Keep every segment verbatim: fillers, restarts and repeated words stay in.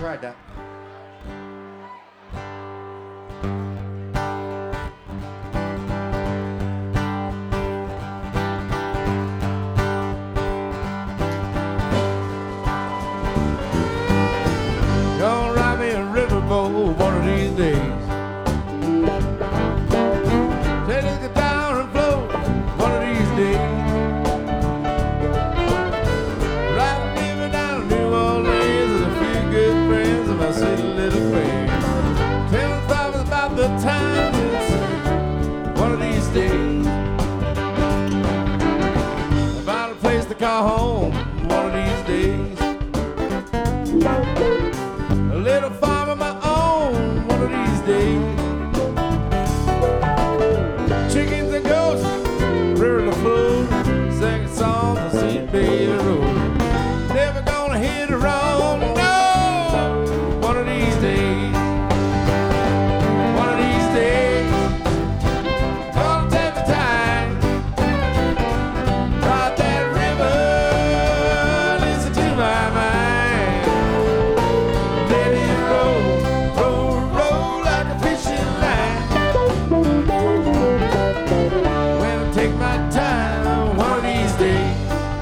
right, Doc. Gonna ride me a riverboat one of these days. Take it down and float one of these days. Ride a river down to New Orleans with a few good friends and my sweet little friend. Telling stories about the time it's one of these days. About a place to call home one of these days. A little farm of my own one of these days. Chickens and goats, river to flow, singing songs on Saint Baby Road. Never gonna hit a wrong, no, one of these days. One of these days, gonna take the time, ride that river, listen to my mind. Let it roll, roll, roll like a fishing line. When I take my time, one of these days.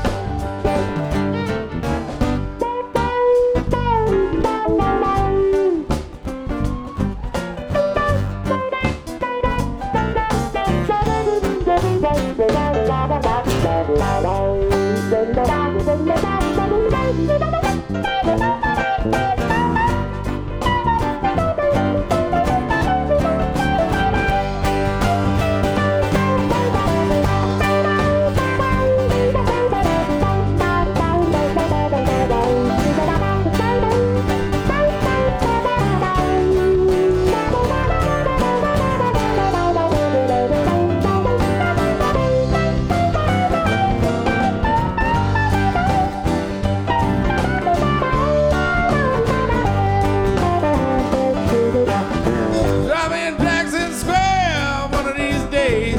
Drop me in Jackson Square one of these days.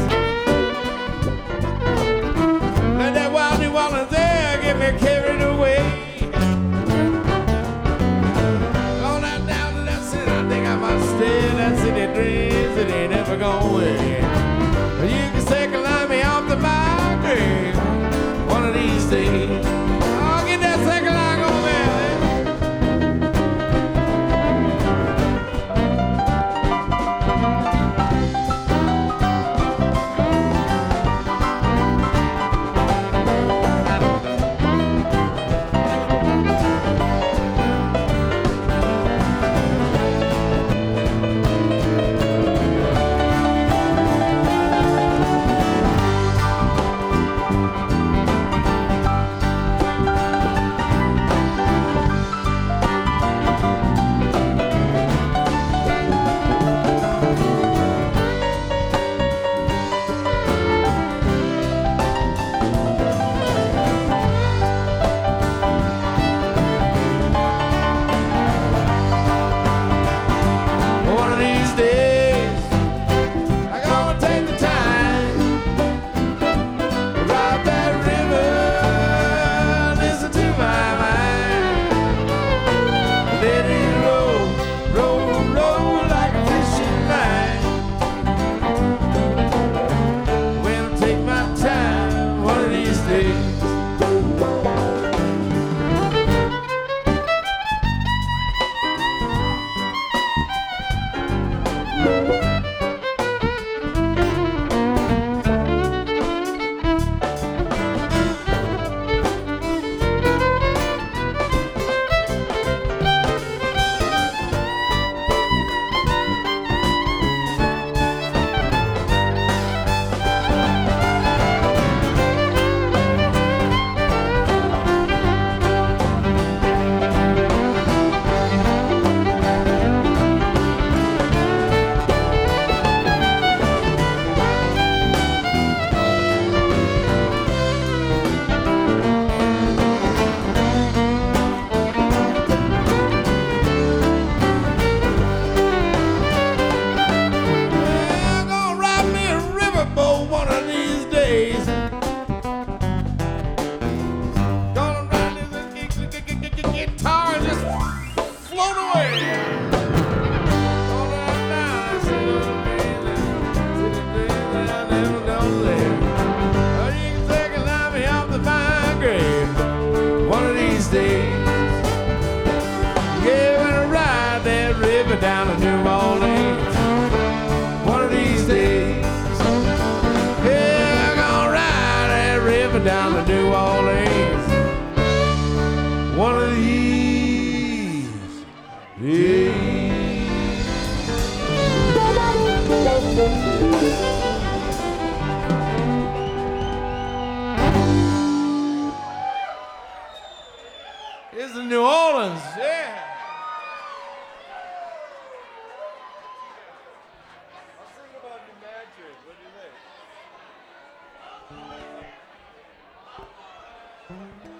Let that wild New Orleans air get me carried away. On that down to that city, I think I might stay in that city dreams that ain't never gone away. You can second line me off to my grave one of these days. I'll get that second line going, man. Here's the New Orleans, yeah. I'll sing about New Madrid. What do you think?